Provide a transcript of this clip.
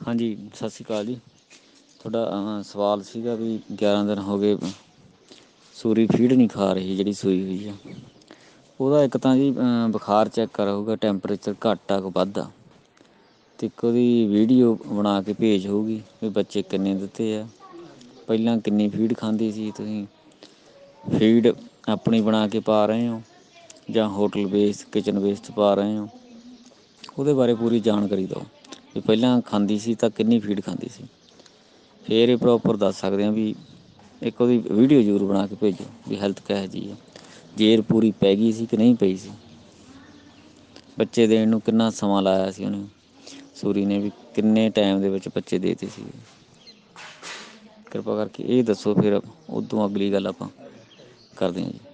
ਹਾਂਜੀ, ਸਤਿ ਸ਼੍ਰੀ ਅਕਾਲ ਜੀ। ਤੁਹਾਡਾ ਸਵਾਲ ਸੀਗਾ ਵੀ 11 ਦਿਨ ਹੋ ਗਏ ਸੂਰੀ ਫੀਡ ਨਹੀਂ ਖਾ ਰਹੀ ਜਿਹੜੀ ਸੂਈ ਹੋਈ ਆ। ਉਹਦਾ ਇੱਕ ਤਾਂ ਜੀ ਬੁਖਾਰ ਚੈੱਕ ਕਰਾਊਗਾ, ਟੈਂਪਰੇਚਰ ਘੱਟ ਆ ਕਿ ਵੱਧ ਆ। ਅਤੇ ਇੱਕ ਉਹਦੀ ਵੀਡੀਓ ਬਣਾ ਕੇ ਭੇਜ ਹੋਊਗੀ ਵੀ ਬੱਚੇ ਕਿੰਨੇ ਦਿੱਤੇ ਆ, ਪਹਿਲਾਂ ਕਿੰਨੀ ਫੀਡ ਖਾਂਦੀ ਸੀ, ਤੁਸੀਂ ਫੀਡ ਆਪਣੀ ਬਣਾ ਕੇ ਪਾ ਰਹੇ ਹੋ ਜਾਂ ਹੋਟਲ ਬੇਸ ਕਿਚਨ ਵੇਸ 'ਚ ਪਾ ਰਹੇ ਹੋ। ਉਹਦੇ ਬਾਰੇ ਪੂਰੀ ਜਾਣਕਾਰੀ ਦਿਓ ਵੀ ਪਹਿਲਾਂ ਖਾਂਦੀ ਸੀ ਤਾਂ ਕਿੰਨੀ ਫੀਡ ਖਾਂਦੀ ਸੀ। ਫਿਰ ਇਹ ਪ੍ਰੋਪਰ ਦੱਸ ਸਕਦੇ ਹਾਂ ਵੀ ਇੱਕ ਉਹਦੀ ਵੀਡੀਓ ਜ਼ਰੂਰ ਬਣਾ ਕੇ ਭੇਜੋ ਵੀ ਹੈਲਥ ਕਿਹੋ ਜਿਹੀ ਆ, ਜੇਰ ਪੂਰੀ ਪੈ ਗਈ ਸੀ ਕਿ ਨਹੀਂ ਪਈ ਸੀ, ਬੱਚੇ ਦੇਣ ਨੂੰ ਕਿੰਨਾ ਸਮਾਂ ਲਾਇਆ ਸੀ ਉਹਨੇ ਸੂਰੀ ਨੇ, ਵੀ ਕਿੰਨੇ ਟਾਈਮ ਦੇ ਵਿੱਚ ਬੱਚੇ ਦੇ ਦਿੱਤੇ ਸੀਗੇ। ਕਿਰਪਾ ਕਰਕੇ ਇਹ ਦੱਸੋ, ਫਿਰ ਉਦੋਂ ਅਗਲੀ ਗੱਲ ਆਪਾਂ ਕਰਦੇ ਹਾਂ ਜੀ।